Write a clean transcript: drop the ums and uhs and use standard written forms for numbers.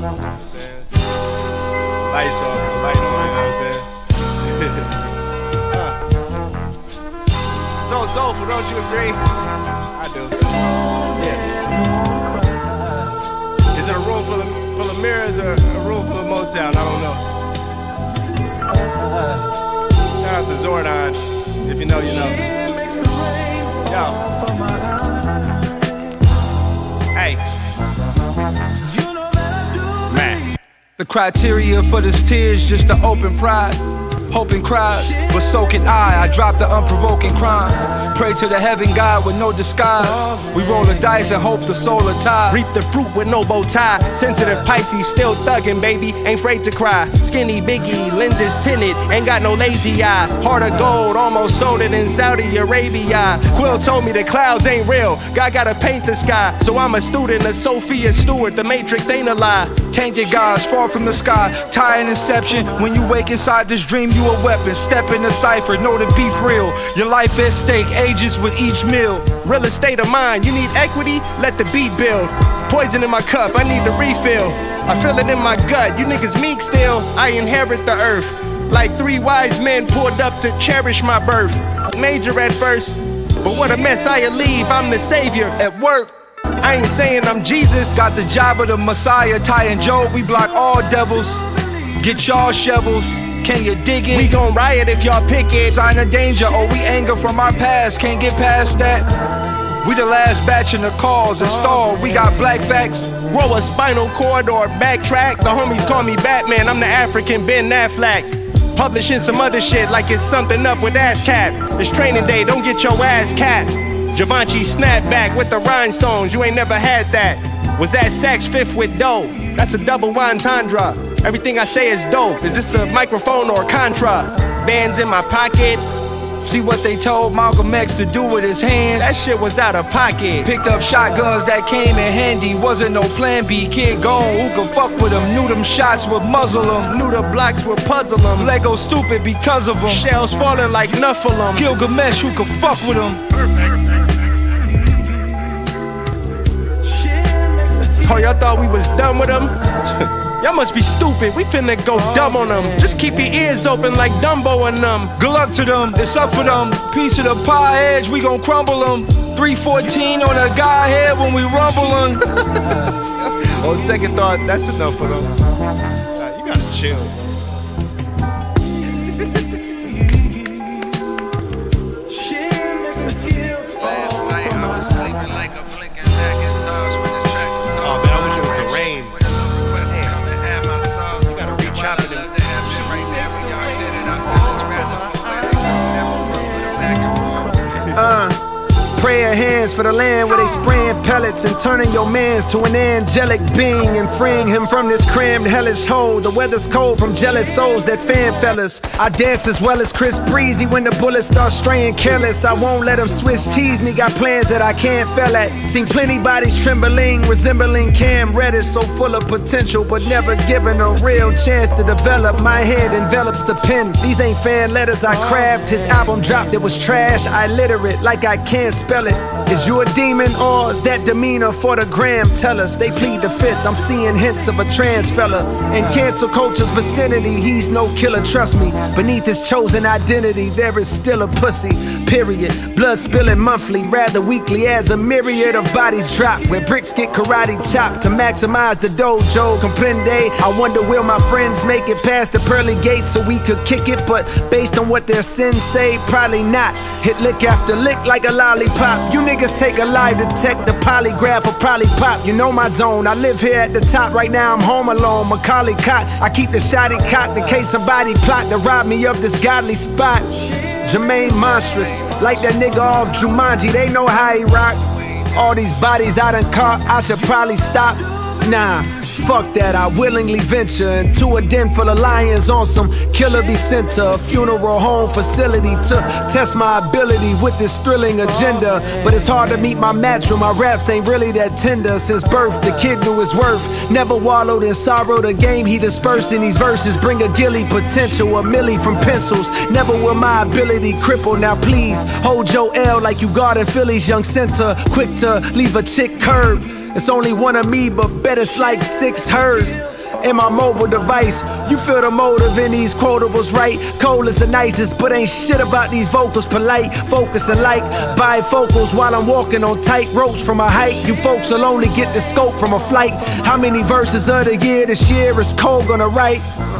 Lights on, light on, you know what I'm saying? So soulful, don't you agree? I do. Yeah. Is it a room full of mirrors or a room full of Motown? I don't know. Shout out to Zordon. If you know, you know. Yo. Hey. Man. The criteria for this tears just to open pride. Hoping cries, but so can I drop the unprovoking crimes. Pray to the heaven God with no disguise. We roll the dice and hope the soul will tie. Reap the fruit with no bow tie. Sensitive Pisces, still thuggin', baby. Ain't afraid to cry. Skinny Biggie, lenses tinted, ain't got no lazy eye. Heart of gold, almost sold it in Saudi Arabia. Quill told me the clouds ain't real. God gotta paint the sky. So I'm a student of Sophia Stewart. The Matrix ain't a lie. Tainted gods fall from the sky. Tie an inception. When you wake inside this dream, you a weapon. Step in the cipher, know the beef real. Your life at stake, ages with each meal. Real estate of mine, you need equity? Let the beat build. Poison in my cup, I need the refill. I feel it in my gut, you niggas meek still. I inherit the earth. Like 3 wise men pulled up to cherish my birth. Major at first, but what a mess I leave, I'm the savior. At work, I ain't saying I'm Jesus. got the job of the Messiah, Ty and Job, we block all devils. Get y'all shovels, can you dig it? We gon' riot if y'all pick it. Sign of danger, or we anger from our past, can't get past that. We the last batch in the cause installed, we got black facts. Grow a spinal cord or backtrack. The homies call me Batman, I'm the African Ben Affleck. Publishing some other shit like it's something up with ASCAP. It's training day, don't get your ass capped. Givenchy snapback with the rhinestones, you ain't never had that. Was that Saks Fifth with dough? That's a double entendre. Everything I say is dope. Is this a microphone or a contra? Bands in my pocket. See what they told Malcolm X to do with his hands? That shit was out of pocket. Picked up shotguns that came in handy. Wasn't no plan B, kid gone. Who could fuck with them? Knew them shots would muzzle them. Knew the blocks would puzzle them. Lego stupid because of them. Shells falling like Nephilim. Gilgamesh, who could fuck with them? Oh, y'all thought we was done with them? Y'all must be stupid, we finna go dumb on them. Just keep your ears open like Dumbo and them. Good luck to them, it's up for them. Piece of the pie edge, we gon' crumble them. 314 on a guy head when we rumble them. On second thought, that's enough for them. You gotta chill. Prayer hands for the land where they spraying pellets and turning your mans to an angelic being and freeing him from this crammed hellish hole. The weather's cold from jealous souls that fan fellas. I dance as well as Chris Breezy when the bullets start straying careless. I won't let them Swiss cheese me, got plans that I can't fail at. Seen plenty bodies trembling, resembling Cam Reddish, so full of potential but never given a real chance to develop. My head envelops the pen. These ain't fan letters I craft. His album dropped, it was trash. I literate like I can't spell it. Is you a demon or is that demeanor for the gram? Tell us, they plead the fifth. I'm seeing hints of a trans fella in cancel culture's vicinity. He's no killer, trust me. Beneath his chosen identity, there is still a pussy. Period. Blood spilling monthly, rather weekly, as a myriad of bodies drop. Where bricks get karate chopped to maximize the dojo. Comprende? I wonder will my friends make it past the pearly gates so we could kick it? But based on what their sins say, probably not. Hit lick after lick like a lollipop. You niggas take a lie to detect the polygraph or probably pop. You know my zone. I live here at the top. Right now I'm home alone. Macaulay Cott. I keep the shotty cocked in case somebody plot to rob me of this godly spot. Jermaine monstrous, like that nigga off Jumanji. They know how he rock. All these bodies I done caught, I should probably stop. Nah, fuck that, I willingly venture into a den full of lions on some killer be sent to a funeral home facility to test my ability with this thrilling agenda. But it's hard to meet my match when my raps ain't really that tender. Since birth, the kid knew his worth. Never wallowed in sorrow, the game he dispersed in these verses bring a gilly potential, a milli from pencils. Never will my ability cripple. Now please, hold your L like you guarding Philly's young center. Quick to leave a chick curb. It's only one of me, but bet it's like 6 hers. In my mobile device, you feel the motive in these quotables, right? Cole is the nicest, but ain't shit about these vocals. Polite, focusing like bifocals while I'm walking on tight ropes from a height. You folks will only get the scope from a flight. How many verses of the year this year is Cole gonna write?